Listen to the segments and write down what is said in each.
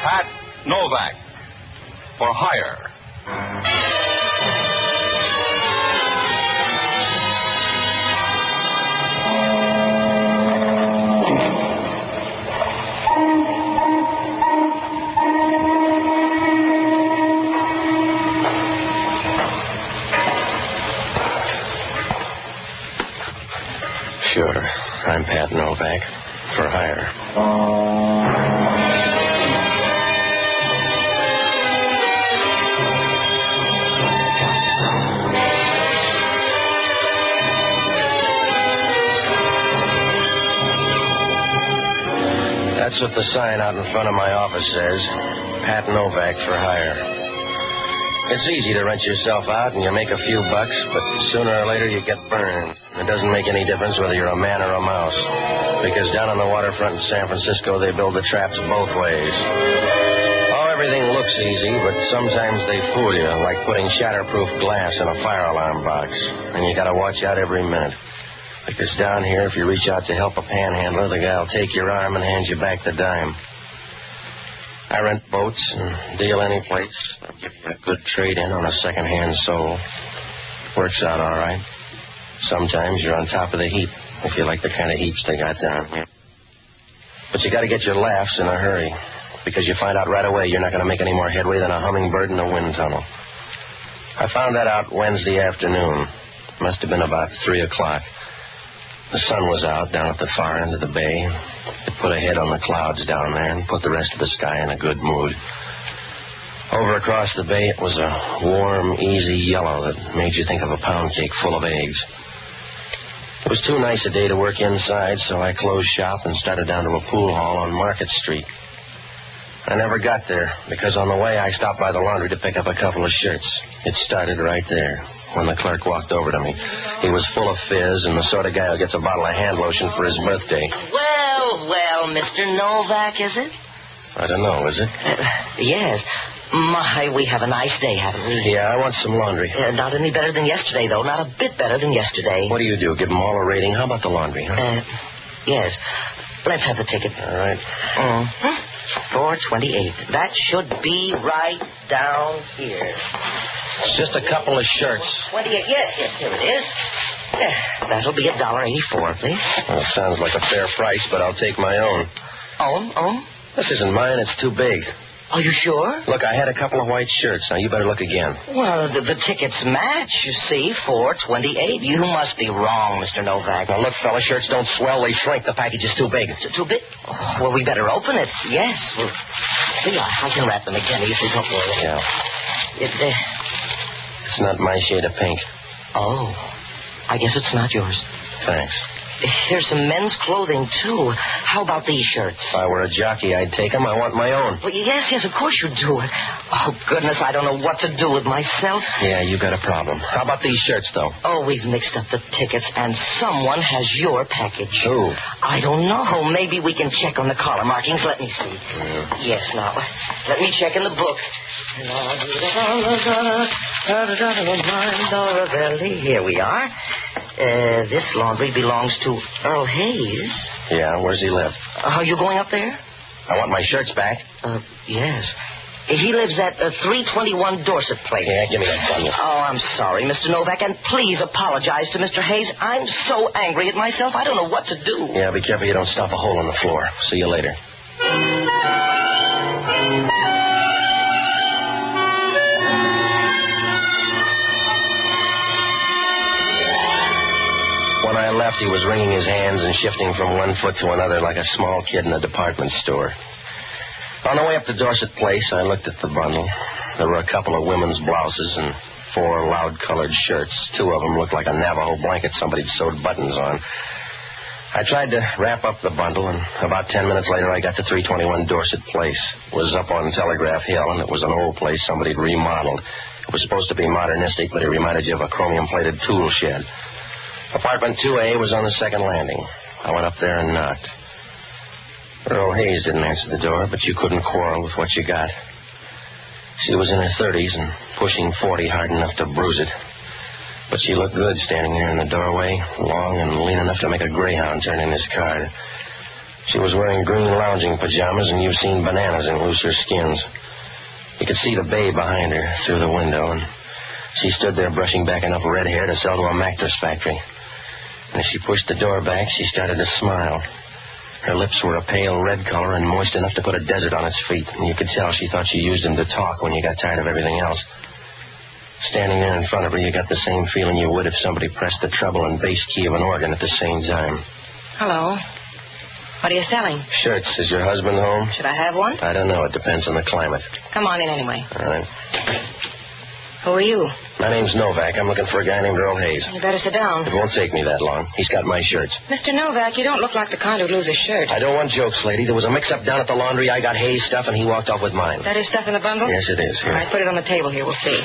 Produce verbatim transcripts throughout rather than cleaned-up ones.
Pat Novak for hire. Sure. I'm Pat Novak for hire. That's what the sign out in front of my office says. Pat Novak for hire. It's easy to rent yourself out and you make a few bucks, but sooner or later you get burned. It doesn't make any difference whether you're a man or a mouse, because down on the waterfront in San Francisco they build the traps both ways. Oh, everything looks easy, but sometimes they fool you, like putting shatterproof glass in a fire alarm box. And you gotta watch out every minute. Because down here, if you reach out to help a panhandler, the guy'll take your arm and hand you back the dime. I rent boats and deal any place. I'll give you a good trade-in on a second-hand soul. Works out all right. Sometimes you're on top of the heap, if you like the kind of heaps they got down here. But you got to get your laughs in a hurry, because you find out right away you're not going to make any more headway than a hummingbird in a wind tunnel. I found that out Wednesday afternoon. Must have been about three o'clock. The sun was out down at the far end of the bay. It put a head on the clouds down there and put the rest of the sky in a good mood. Over across the bay, it was a warm, easy yellow that made you think of a pound cake full of eggs. It was too nice a day to work inside, so I closed shop and started down to a pool hall on Market Street. I never got there, because on the way I stopped by the laundry to pick up a couple of shirts. It started right there, when the clerk walked over to me. He was full of fizz and the sort of guy who gets a bottle of hand lotion for his birthday. Well, well, Mister Novak, is it? I don't know, is it? Uh, yes. My, we have a nice day, haven't we? Yeah, I want some laundry. Uh, not any better than yesterday, though. Not a bit better than yesterday. What do you do? Give them all a rating? How about the laundry, huh? Uh, yes. Let's have the ticket. All right. Mm-hmm. four twenty-eight. That should be right down here. It's just a couple of shirts. twenty-eight. Yes, yes, here it is. Yeah, that'll be a dollar eighty-four, please. Well, it sounds like a fair price, but I'll take my own. Own? Own? This isn't mine. It's too big. Are you sure? Look, I had a couple of white shirts. Now, you better look again. Well, the, the tickets match, you see. four twenty-eight. You must be wrong, Mister Novak. Now, look, fella, shirts don't swell. They shrink. The package is too big. T- too big? Oh, well, we better open it. Yes. Well, see, I, I can wrap them again easily. Don't worry. Yeah. It, uh... It's not my shade of pink. Oh. I guess it's not yours. Thanks. Here's some men's clothing, too. How about these shirts? If I were a jockey, I'd take them. I want my own. Well, yes, yes, of course you do. Oh, goodness, I don't know what to do with myself. Yeah, you got a problem. How about these shirts, though? Oh, we've mixed up the tickets, and someone has your package. Who? I don't know. Maybe we can check on the collar markings. Let me see. Yeah. Yes, now, let me check in the book. Here we are. Uh, this laundry belongs to Earl Hayes. Yeah, where's he live? Uh, are you going up there? I want my shirts back. Uh, yes. He lives at uh, three twenty-one Dorset Place. Yeah, give me that bundle. Oh, I'm sorry, Mister Novak, and please apologize to Mister Hayes. I'm so angry at myself, I don't know what to do. Yeah, be careful you don't stop a hole in the floor. See you later. When I left, he was wringing his hands and shifting from one foot to another like a small kid in a department store. On the way up to Dorset Place, I looked at the bundle. There were a couple of women's blouses and four loud-colored shirts. Two of them looked like a Navajo blanket somebody'd sewed buttons on. I tried to wrap up the bundle, and about ten minutes later, I got to three twenty-one Dorset Place. It was up on Telegraph Hill, and it was an old place somebody'd remodeled. It was supposed to be modernistic, but it reminded you of a chromium-plated tool shed. Apartment two A was on the second landing. I went up there and knocked. Earl Hayes didn't answer the door, but you couldn't quarrel with what you got. She was in her thirties and pushing forty hard enough to bruise it. But she looked good standing there in the doorway, long and lean enough to make a greyhound turn in his car. She was wearing green lounging pajamas, and you've seen bananas in looser skins. You could see the bay behind her through the window, and she stood there brushing back enough red hair to sell to a mattress factory. And as she pushed the door back, she started to smile. Her lips were a pale red color and moist enough to put a desert on its feet, and you could tell she thought she used them to talk when you got tired of everything else. Standing there in front of her, you got the same feeling you would if somebody pressed the treble and bass key of an organ at the same time. Hello. What are you selling? Shirts. Is your husband home? Should I have one? I don't know. It depends on the climate. Come on in anyway. All right. Who are you? My name's Novak. I'm looking for a guy named Earl Hayes. You better sit down. It won't take me that long. He's got my shirts. Mister Novak, you don't look like the kind who'd lose a shirt. I don't want jokes, lady. There was a mix-up down at the laundry. I got Hayes' stuff, and he walked off with mine. Is that his stuff in the bundle? Yes, it is. Here. All right, put it on the table here. We'll see.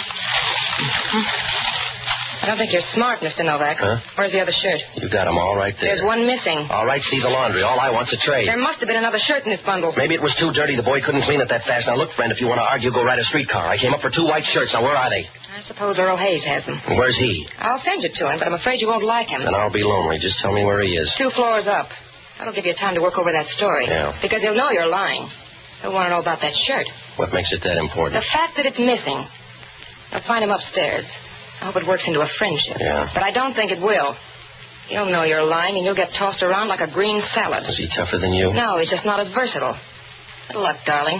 I don't think you're smart, Mister Novak. Huh? Where's the other shirt? You got them all right there. There's one missing. All right, see the laundry. All I want's a trade. There must have been another shirt in this bundle. Maybe it was too dirty. The boy couldn't clean it that fast. Now, look, friend, if you want to argue, go ride a streetcar. I came up for two white shirts. Now, where are they? I suppose Earl Hayes has them. Where's he? I'll send you to him, but I'm afraid you won't like him. Then I'll be lonely. Just tell me where he is. Two floors up. That'll give you time to work over that story. Yeah. Because he'll know you're lying. He'll want to know about that shirt. What makes it that important? The fact that it's missing. I'll find him upstairs. I hope it works into a friendship. Yeah. But I don't think it will. He'll know you're lying, and you'll get tossed around like a green salad. Is he tougher than you? No, he's just not as versatile. Good luck, darling.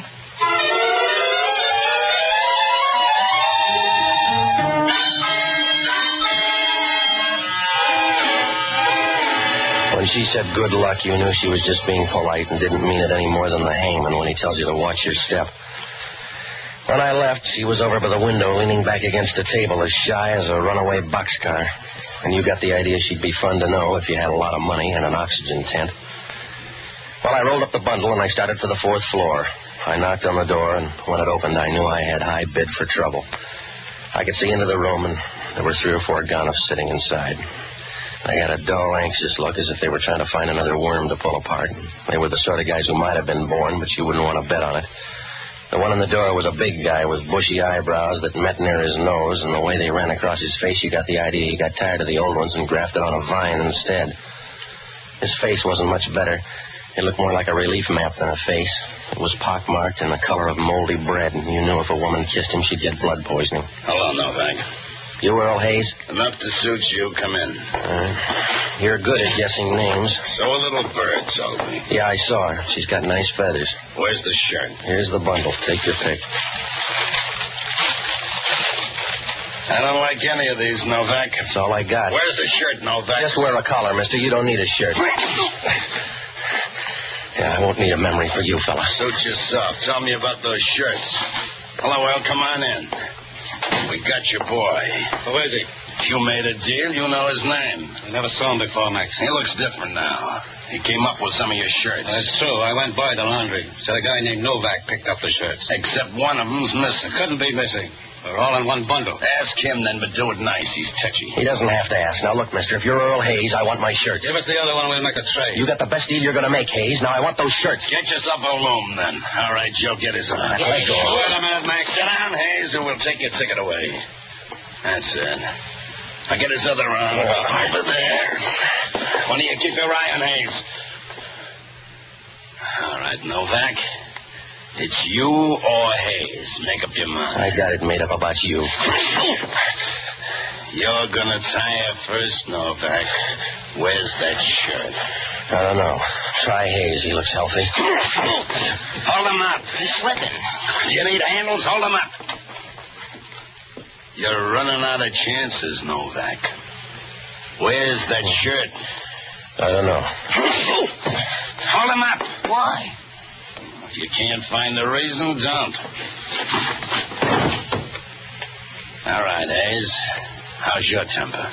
When she said good luck, you knew she was just being polite and didn't mean it any more than the hangman when he tells you to watch your step. When I left, she was over by the window, leaning back against the table, as shy as a runaway boxcar. And you got the idea she'd be fun to know if you had a lot of money and an oxygen tent. Well, I rolled up the bundle, and I started for the fourth floor. I knocked on the door, and when it opened, I knew I had high bid for trouble. I could see into the room, and there were three or four gonuffs sitting inside. They had a dull, anxious look, as if they were trying to find another worm to pull apart. They were the sort of guys who might have been born, but you wouldn't want to bet on it. The one in the door was a big guy with bushy eyebrows that met near his nose, and the way they ran across his face, you got the idea he got tired of the old ones and grafted on a vine instead. His face wasn't much better. It looked more like a relief map than a face. It was pockmarked and the color of moldy bread, and you knew if a woman kissed him, she'd get blood poisoning. Hello, Novak. You Earl Hayes? Enough to suit you. Come in. Uh, you're good at guessing names. So a little bird told me. Yeah, I saw her. She's got nice feathers. Where's the shirt? Here's the bundle. Take your pick. I don't like any of these, Novak. That's all I got. Where's the shirt, Novak? Just wear a collar, mister. You don't need a shirt. Yeah, I won't need a memory for you, fella. Suit yourself. Tell me about those shirts. Hello, well, come on in. We got your boy. Who is he? You made a deal. You know his name. I never saw him before, Max. He looks different now. He came up with some of your shirts. That's true. I went by the laundry. Said a guy named Novak picked up the shirts. Except one of them's missing. Couldn't be missing. They're all in one bundle. Ask him then, but do it nice. He's touchy. He doesn't have to ask. Now, look, mister, if you're Earl Hayes, I want my shirts. Give us the other one, we'll make a trade. You got the best deal you're going to make, Hayes. Now, I want those shirts. Get yourself a loom, then. All right, Joe, get his arm. Let go. Wait a minute, Max. Sit down, Hayes, or we'll take your ticket away. That's it. Now get his other arm. Over there. Why don't you keep your eye on Hayes? All right, Novak. It's you or Hayes. Make up your mind. I got it made up about you. You're gonna tire first, Novak. Where's that shirt? I don't know. Try Hayes. He looks healthy. Hold him up. He's slipping. Do you need handles? Hold him up. You're running out of chances, Novak. Where's that shirt? I don't know. Hold him up. Why? If you can't find the reason, don't. All right, Hayes. How's your temper?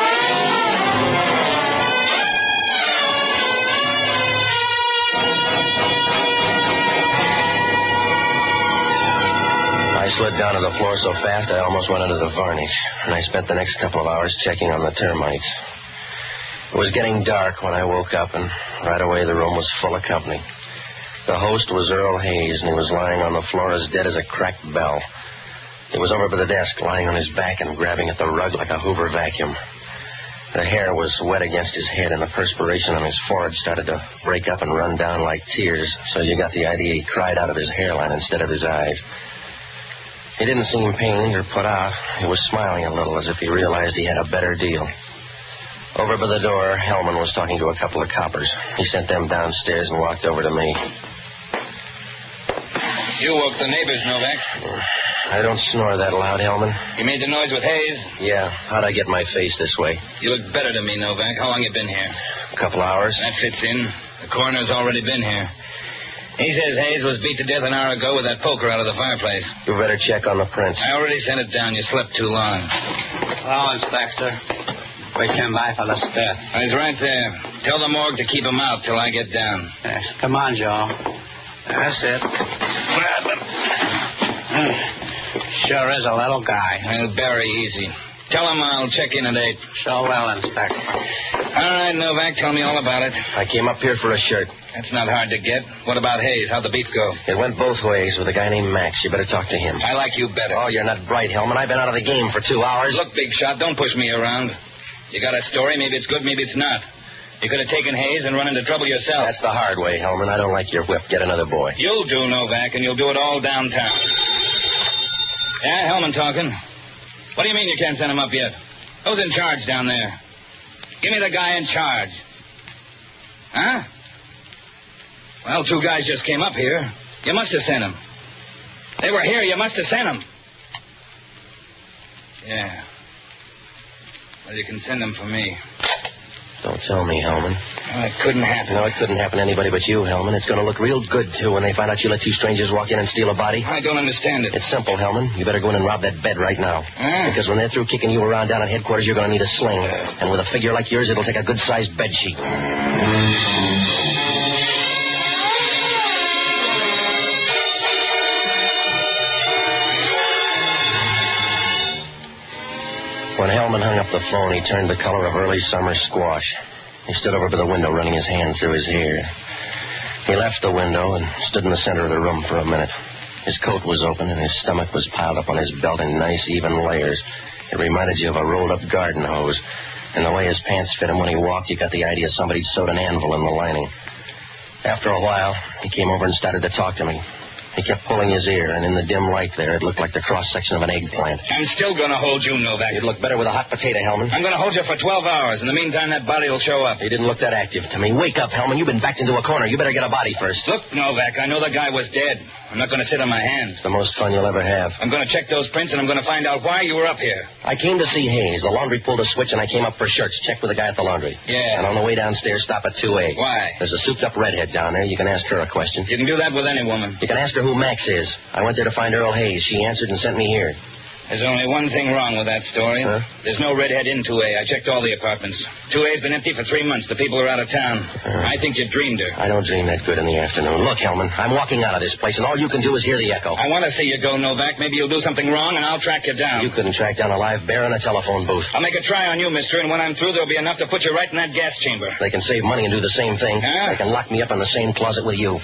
I slid down to the floor so fast I almost went into the varnish, and I spent the next couple of hours checking on the termites. It was getting dark when I woke up, and right away the room was full of company. The host was Earl Hayes, and he was lying on the floor as dead as a cracked bell. He was over by the desk, lying on his back and grabbing at the rug like a Hoover vacuum. The hair was wet against his head, and the perspiration on his forehead started to break up and run down like tears, so you got the idea he cried out of his hairline instead of his eyes. He didn't seem pained or put out. He was smiling a little as if he realized he had a better deal. Over by the door, Hellman was talking to a couple of coppers. He sent them downstairs and walked over to me. You woke the neighbors, Novak. I don't snore that loud, Hellman. You made the noise with Hayes? Yeah. How'd I get my face this way? You look better to me, Novak. How long you been here? A couple hours. That fits in. The coroner's already been here. He says Hayes was beat to death an hour ago with that poker out of the fireplace. You better check on the prints. I already sent it down. You slept too long. Hello, Inspector. We came by for the death. He's right there. Tell the morgue to keep him out till I get down. Uh, come on, Joe. That's it. Sure is a little guy. Well, very easy. Tell him I'll check in at eight. So well, Inspector. All right, Novak, tell me all about it. I came up here for a shirt. That's not hard to get. What about Hayes? How'd the beef go? It went both ways with a guy named Max. You better talk to him. I like you better. Oh, you're not bright, Hellman. I've been out of the game for two hours. Look, big shot, don't push me around. You got a story. Maybe it's good, maybe it's not. You could have taken Hayes and run into trouble yourself. That's the hard way, Hellman. I don't like your whip. Get another boy. You'll do, Novak, and you'll do it all downtown. Yeah, Hellman talking. What do you mean you can't send him up yet? Who's in charge down there? Give me the guy in charge. Huh? Well, two guys just came up here. You must have sent them. They were here. You must have sent them. Yeah. Well, you can send them for me. Don't tell me, Hellman. Well, it couldn't happen. No, it couldn't happen to anybody but you, Hellman. It's going to look real good, too, when they find out you let two strangers walk in and steal a body. I don't understand it. It's simple, Hellman. You better go in and rob that bed right now. Ah. Because when they're through kicking you around down at headquarters, you're going to need a sling. And with a figure like yours, it'll take a good-sized bed sheet. When Hellman hung up the phone, he turned the color of early summer squash. He stood over by the window, running his hand through his hair. He left the window and stood in the center of the room for a minute. His coat was open, and his stomach was piled up on his belt in nice, even layers. It reminded you of a rolled-up garden hose. And the way his pants fit him when he walked, you got the idea somebody sewed an anvil in the lining. After a while, he came over and started to talk to me. He kept pulling his ear, and in the dim light there, it looked like the cross-section of an eggplant. I'm still going to hold you, Novak. You'd look better with a hot potato, Hellman. I'm going to hold you for twelve hours. In the meantime, that body will show up. He didn't look that active to me. Wake up, Hellman. You've been backed into a corner. You better get a body first. Look, Novak, I know the guy was dead. I'm not going to sit on my hands. It's the most fun you'll ever have. I'm going to check those prints, and I'm going to find out why you were up here. I came to see Hayes. The laundry pulled a switch, and I came up for shirts. Check with the guy at the laundry. Yeah. And on the way downstairs, stop at two A. Why? There's a souped-up redhead down there. You can ask her a question. You can do that with any woman. You can ask her who Max is. I went there to find Earl Hayes. She answered and sent me here. There's only one thing wrong with that story. Huh? There's no redhead in two A. I checked all the apartments. two A's been empty for three months. The people are out of town. Uh, I think you dreamed her. I don't dream that good in the afternoon. Look, Hellman, I'm walking out of this place, and all you can do is hear the echo. I want to see you go, Novak. Maybe you'll do something wrong, and I'll track you down. You couldn't track down a live bear in a telephone booth. I'll make a try on you, mister, and when I'm through, there'll be enough to put you right in that gas chamber. They can save money and do the same thing. Huh? They can lock me up in the same closet with you.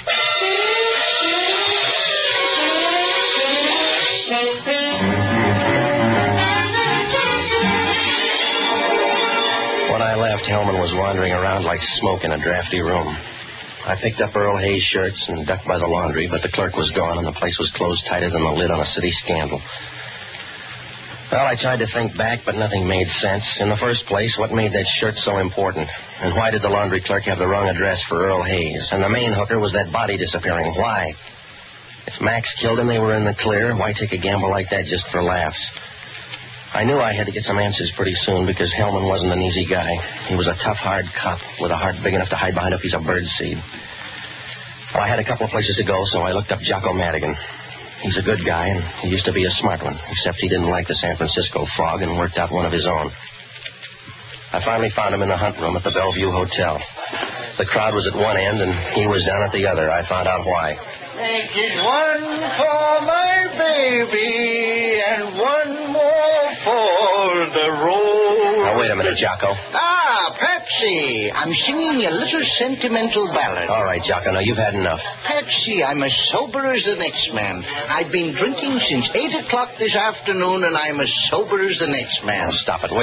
When I left, Hellman was wandering around like smoke in a drafty room. I picked up Earl Hayes' shirts and ducked by the laundry, but the clerk was gone and the place was closed tighter than the lid on a city scandal. Well, I tried to think back, but nothing made sense. In the first place, what made that shirt so important? And why did the laundry clerk have the wrong address for Earl Hayes? And the main hooker was that body disappearing. Why? If Max killed him, they were in the clear. Why take a gamble like that just for laughs? I knew I had to get some answers pretty soon because Hellman wasn't an easy guy. He was a tough, hard cop with a heart big enough to hide behind a piece of birdseed. Well, I had a couple of places to go, so I looked up Jocko Madigan. He's a good guy, and he used to be a smart one, except he didn't like the San Francisco fog and worked out one of his own. I finally found him in the hunt room at the Bellevue Hotel. The crowd was at one end, and he was down at the other. I found out why. Making one for my baby and one more for the road. Now, wait a minute, Jocko. Ah, Patsy. I'm singing a little sentimental ballad. All right, Jocko, now you've had enough. Patsy, I'm as sober as the next man. I've been drinking since eight o'clock this afternoon, and I'm as sober as the next man. Now, stop it, will you?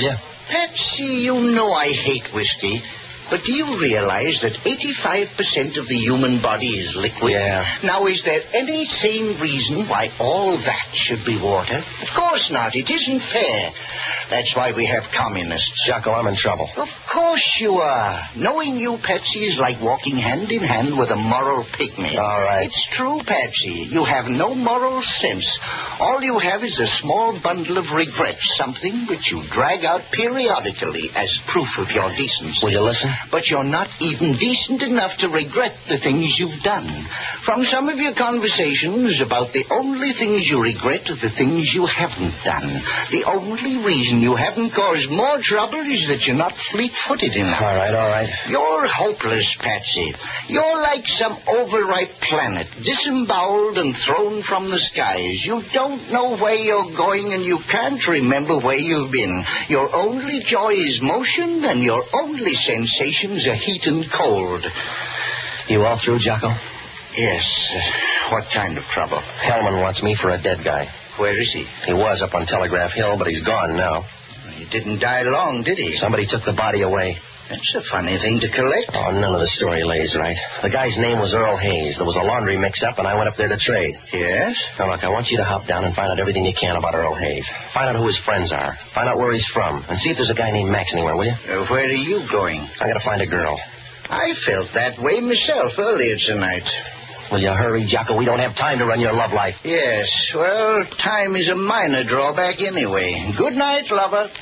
Patsy, you know I hate whiskey. But do you realize that eighty-five percent of the human body is liquid? Yeah. Now, is there any sane reason why all that should be water? Of course not. It isn't fair. That's why we have communists. Jocko, I'm in trouble. Of course you are. Knowing you, Patsy, is like walking hand in hand with a moral pygmy. All right. It's true, Patsy. You have no moral sense. All you have is a small bundle of regrets, something which you drag out periodically as proof of your decency. Will you listen? But you're not even decent enough to regret the things you've done. From some of your conversations about the only things you regret are the things you haven't done. The only reason you haven't caused more trouble is that you're not fleet-footed enough. All right, all right. You're hopeless, Patsy. You're like some overripe planet, disemboweled and thrown from the skies. You don't know where you're going, and you can't remember where you've been. Your only joy is motion, and your only sensation are heat and cold. You all through, Jocko? Yes. Uh, what kind of trouble? Hellman wants me for a dead guy. Where is he? He was up on Telegraph Hill, but he's gone now. He didn't die long, did he? Somebody took the body away. That's a funny thing to collect. Oh, none of the story lays right. The guy's name was Earl Hayes. There was a laundry mix-up, and I went up there to trade. Yes? Now, look, I want you to hop down and find out everything you can about Earl Hayes. Find out who his friends are. Find out where he's from. And see if there's a guy named Max anywhere, will you? Uh, where are you going? I gotta find a girl. I felt that way myself earlier tonight. Will you hurry, Jocko? We don't have time to run your love life. Yes. Well, time is a minor drawback anyway. Good night, lover.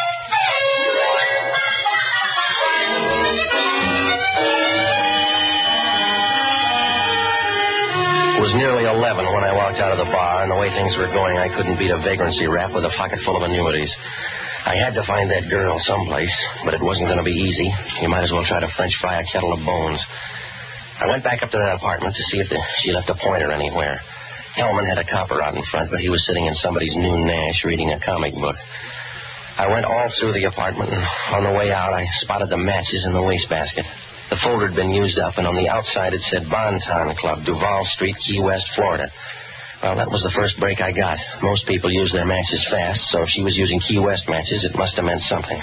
It was nearly eleven when I walked out of the bar, and the way things were going, I couldn't beat a vagrancy rap with a pocket full of annuities. I had to find that girl someplace, but it wasn't going to be easy. You might as well try to French fry a kettle of bones. I went back up to that apartment to see if the, she left a pointer anywhere. Hellman had a copper out in front, but he was sitting in somebody's new Nash reading a comic book. I went all through the apartment, and on the way out, I spotted the matches in the wastebasket. The folder had been used up, and on the outside it said Bonton Club, Duval Street, Key West, Florida. Well, that was the first break I got. Most people use their matches fast, so if she was using Key West matches, it must have meant something.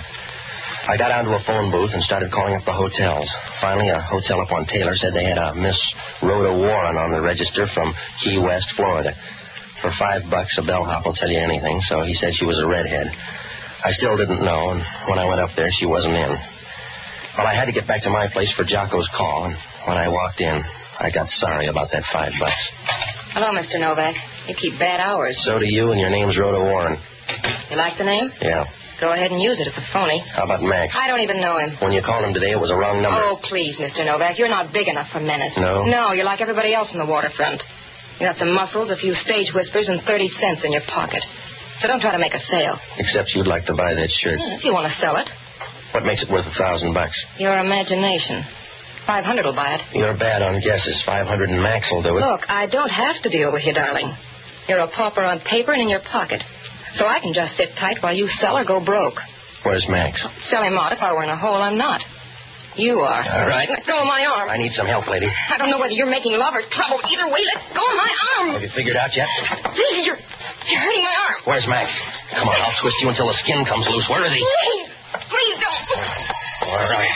I got onto a phone booth and started calling up the hotels. Finally, a hotel up on Taylor said they had a Miss Rhoda Warren on the register from Key West, Florida. For five bucks, a bellhop will tell you anything, so he said she was a redhead. I still didn't know, and when I went up there, she wasn't in. Well, I had to get back to my place for Jocko's call, and when I walked in, I got sorry about that five bucks. Hello, Mister Novak. You keep bad hours. So do you, and your name's Rhoda Warren. You like the name? Yeah. Go ahead and use it. It's a phony. How about Max? I don't even know him. When you called him today, it was a wrong number. Oh, please, Mister Novak. You're not big enough for menace. No? No, you're like everybody else in the waterfront. You got some muscles, a few stage whispers, and thirty cents in your pocket. So don't try to make a sale. Except you'd like to buy that shirt. Yeah, if you want to sell it. What makes it worth a thousand bucks? Your imagination. Five hundred will buy it. You're bad on guesses. Five hundred and Max will do it. Look, I don't have to deal with you, darling. You're a pauper on paper and in your pocket. So I can just sit tight while you sell or go broke. Where's Max? Sell him out. If I were in a hole, I'm not. You are. All right. Let go of my arm. I need some help, lady. I don't know whether you're making love or trouble. Either way, let go of my arm. Have you figured out yet? Please, you're, you're hurting my arm. Where's Max? Come on, I'll twist you until the skin comes loose. Where is he? Please. Please don't. All right.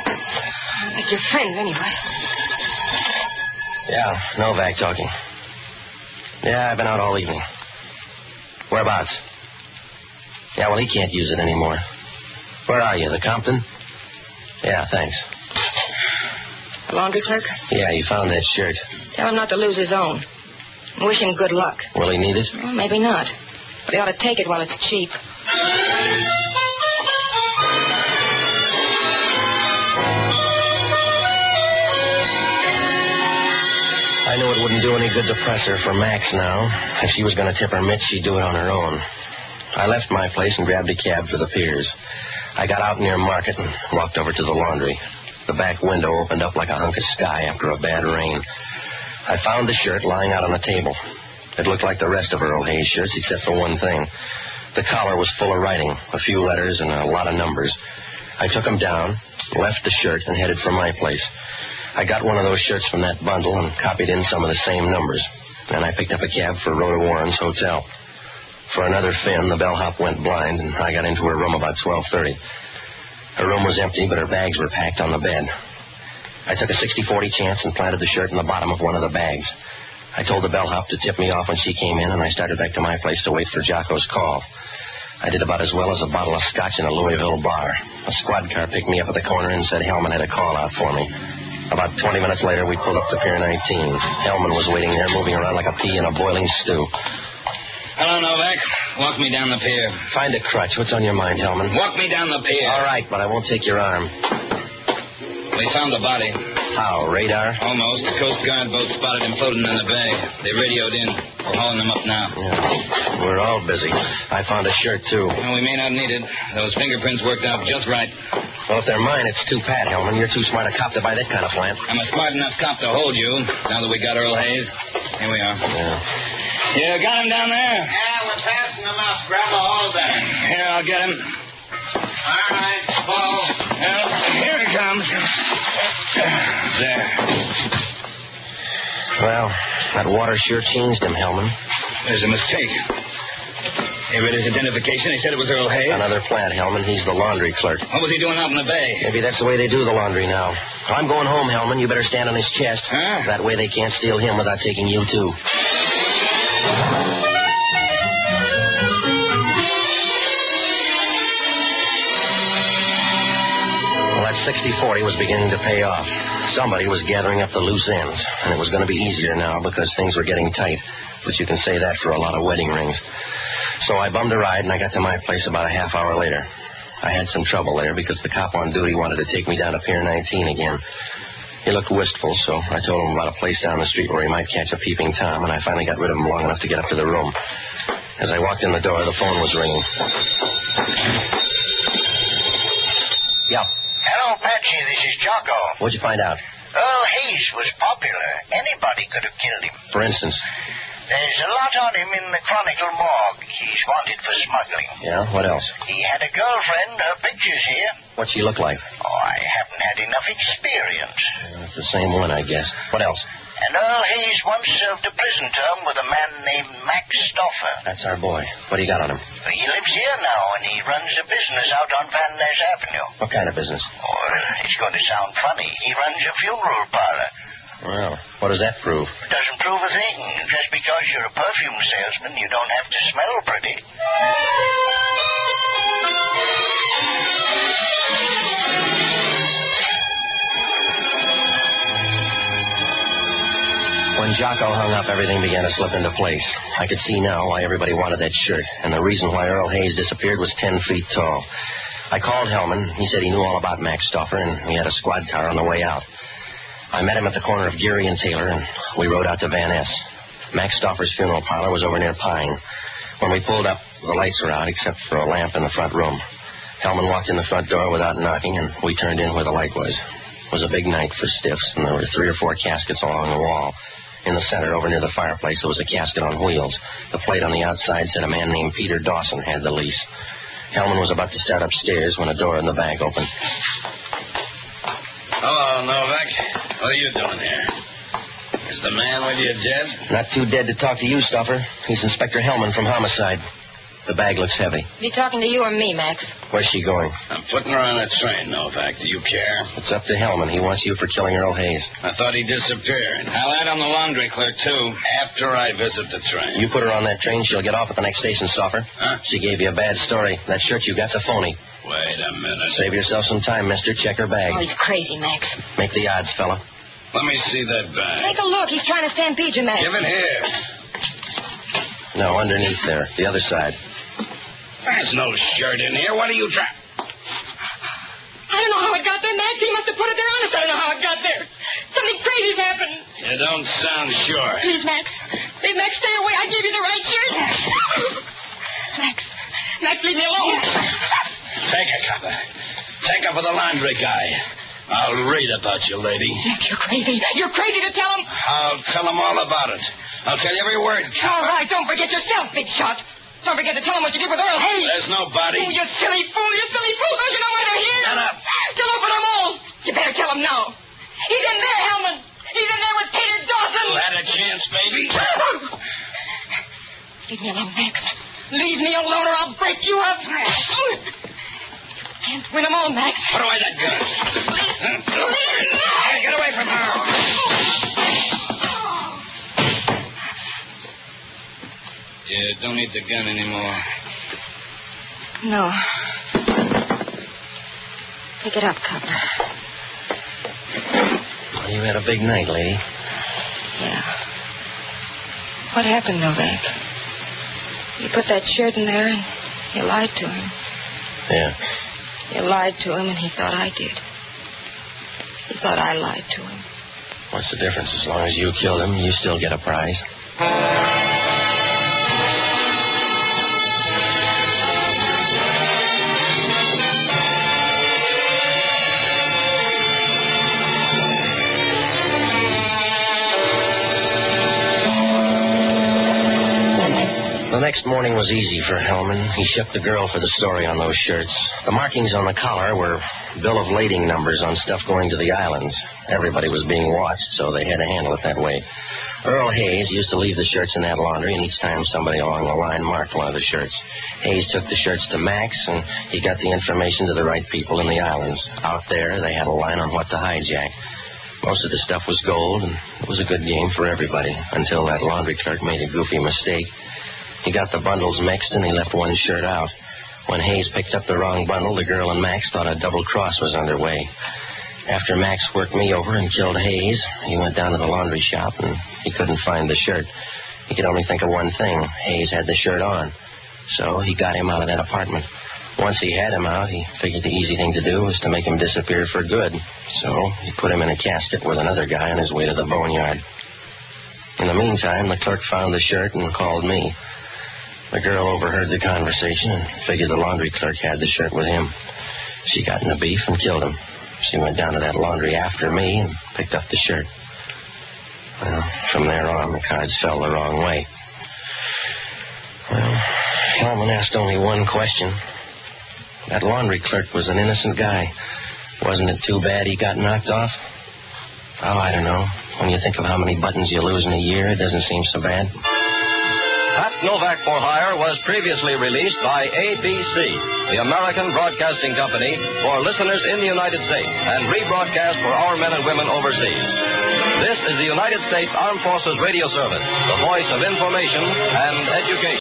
I'll make you friends anyway. Yeah, Novak talking. Yeah, I've been out all evening. Whereabouts? Yeah, well, he can't use it anymore. Where are you, the Compton? Yeah, thanks. The laundry clerk? Yeah, he found that shirt. Tell him not to lose his own. And wish him good luck. Will he need it? Well, maybe not. But he ought to take it while it's cheap. I knew it wouldn't do any good to press her for Max now. If she was going to tip her mitts, she'd do it on her own. I left my place and grabbed a cab for the piers. I got out near Market and walked over to the laundry. The back window opened up like a hunk of sky after a bad rain. I found the shirt lying out on the table. It looked like the rest of Earl Hayes' shirts, except for one thing. The collar was full of writing, a few letters and a lot of numbers. I took them down, left the shirt, and headed for my place. I got one of those shirts from that bundle and copied in some of the same numbers. Then I picked up a cab for Rhoda Warren's hotel. For another fin, the bellhop went blind, and I got into her room about twelve thirty. Her room was empty, but her bags were packed on the bed. I took a sixty forty chance and planted the shirt in the bottom of one of the bags. I told the bellhop to tip me off when she came in, and I started back to my place to wait for Jocko's call. I did about as well as a bottle of scotch in a Louisville bar. A squad car picked me up at the corner and said Hellman had a call out for me. About twenty minutes later, we pulled up to Pier nineteen. Hellman was waiting there, moving around like a pea in a boiling stew. Hello, Novak. Walk me down the pier. Find a crutch. What's on your mind, Hellman? Walk me down the pier. All right, but I won't take your arm. We found the body. How, radar? Almost. The Coast Guard boat spotted him floating in the bay. They radioed in. We're hauling him up now. Yeah. We're all busy. I found a shirt, too. Well, we may not need it. Those fingerprints worked out just right. Well, if they're mine, it's too pat, Hellman. You're too smart a cop to buy that kind of plant. I'm a smart enough cop to hold you, now that we got Earl Hayes. Here we are. Yeah. You got him down there? Yeah, we're passing him up. Grab a hold there. Here, I'll get him. All right, Paul. Well, here he comes. There. Well, that water sure changed him, Hellman. There's a mistake. He read his identification. He said it was Earl Hayes. Another plant, Hellman. He's the laundry clerk. What was he doing out in the bay? Maybe that's the way they do the laundry now. I'm going home, Hellman. You better stand on his chest. Huh? That way they can't steal him without taking you, too. Well, that sixty forty was beginning to pay off. Somebody was gathering up the loose ends, and it was going to be easier now because things were getting tight. But you can say that for a lot of wedding rings. So I bummed a ride, and I got to my place about a half hour later. I had some trouble there because the cop on duty wanted to take me down to Pier nineteen again. He looked wistful, so I told him about a place down the street where he might catch a peeping Tom, and I finally got rid of him long enough to get up to the room. As I walked in the door, the phone was ringing. Yeah. Hello, Patsy. This is Jocko. What'd you find out? Earl Hayes was popular. Anybody could have killed him. For instance? There's a lot on him in the Chronicle morgue. He's wanted for smuggling. Yeah? What else? He had a girlfriend. Her picture's here. What'd she look like? Oh, I haven't had enough experience. Uh, it's the same one, I guess. What else? And Earl Hayes once served a prison term with a man named Max Stoffer. That's our boy. What do you got on him? He lives here now, and he runs a business out on Van Ness Avenue. What kind of business? Oh, it's going to sound funny. He runs a funeral parlor. Well, what does that prove? It doesn't prove a thing. Just because you're a perfume salesman, you don't have to smell pretty. When Jocko hung up, everything began to slip into place. I could see now why everybody wanted that shirt, and the reason why Earl Hayes disappeared was ten feet tall. I called Hellman. He said he knew all about Max Stoffer, and we had a squad car on the way out. I met him at the corner of Geary and Taylor, and we rode out to Van Ness. Max Stoffer's funeral parlor was over near Pine. When we pulled up, the lights were out except for a lamp in the front room. Hellman walked in the front door without knocking, and we turned in where the light was. It was a big night for stiffs, and there were three or four caskets along the wall. In the center, over near the fireplace, there was a casket on wheels. The plate on the outside said a man named Peter Dawson had the lease. Hellman was about to start upstairs when a door in the back opened. Hello, Novak. What are you doing here? Is the man with you dead? Not too dead to talk to you, Stoffer. He's Inspector Hellman from Homicide. The bag looks heavy. Is he talking to you or me, Max? Where's she going? I'm putting her on a train, Novak. Do you care? It's up to Hellman. He wants you for killing Earl Hayes. I thought he disappeared. I'll add on the laundry clerk, too. After I visit the train. You put her on that train, she'll get off at the next station, Stoffer. Huh? She gave you a bad story. That shirt you got's a phony. Wait a minute. Save yourself some time, mister. Check her bag. Oh, he's crazy, Max. Make the odds, fella. Let me see that bag. Take a look. He's trying to stampede you, Max. Give it here. No, underneath there. The other side. There's no shirt in here. What are you trying... I don't know how it got there, Max. He must have put it there honest. I don't know how it got there. Something crazy's happened. You don't sound sure. Please, Max. Please, Max, stay away. I gave you the right shirt. Max. Max, leave me alone. Take her, copper. Take her for the laundry guy. I'll read about you, lady. Max, you're crazy. You're crazy to tell him. I'll tell him all about it. I'll tell you every word, copper. All right, don't forget yourself, big shot. Don't forget to tell him what you did with Earl Hayes. There's no body. Oh, you silly fool. You silly fool. Don't you know why they're here? Shut up. You'll open them all. You better tell him now. He's in there, Hellman. He's in there with Peter Dawson. You had a chance, baby. Leave me alone, Max. Leave me alone or I'll break you up. Can't win them all, Max. Put away that gun. Hey, get away from her. You don't need the gun anymore. No. Pick it up, Copper. Well, you had a big night, lady. Yeah. What happened, Novak? You put that shirt in there and you lied to him. Yeah. You lied to him and he thought I did. He thought I lied to him. What's the difference? As long as you killed him, you still get a prize. The next morning was easy for Hellman. He shook the girl for the story on those shirts. The markings on the collar were bill of lading numbers on stuff going to the islands. Everybody was being watched, so they had to handle it that way. Earl Hayes used to leave the shirts in that laundry, and each time somebody along the line marked one of the shirts. Hayes took the shirts to Max, and he got the information to the right people in the islands. Out there, they had a line on what to hijack. Most of the stuff was gold, and it was a good game for everybody, until that laundry clerk made a goofy mistake. He got the bundles mixed, and he left one shirt out. When Hayes picked up the wrong bundle, the girl and Max thought a double cross was underway. After Max worked me over and killed Hayes, he went down to the laundry shop, and he couldn't find the shirt. He could only think of one thing. Hayes had the shirt on. So he got him out of that apartment. Once he had him out, he figured the easy thing to do was to make him disappear for good. So he put him in a casket with another guy on his way to the boneyard. In the meantime, the clerk found the shirt and called me. The girl overheard the conversation and figured the laundry clerk had the shirt with him. She got in a beef and killed him. She went down to that laundry after me and picked up the shirt. Well, from there on, the cards fell the wrong way. Well, Hellman asked only one question. That laundry clerk was an innocent guy. Wasn't it too bad he got knocked off? Oh, I don't know. When you think of how many buttons you lose in a year, it doesn't seem so bad. Pat Novak for Hire was previously released by A B C, the American Broadcasting Company, for listeners in the United States and rebroadcast for our men and women overseas. This is the United States Armed Forces Radio Service, the voice of information and education.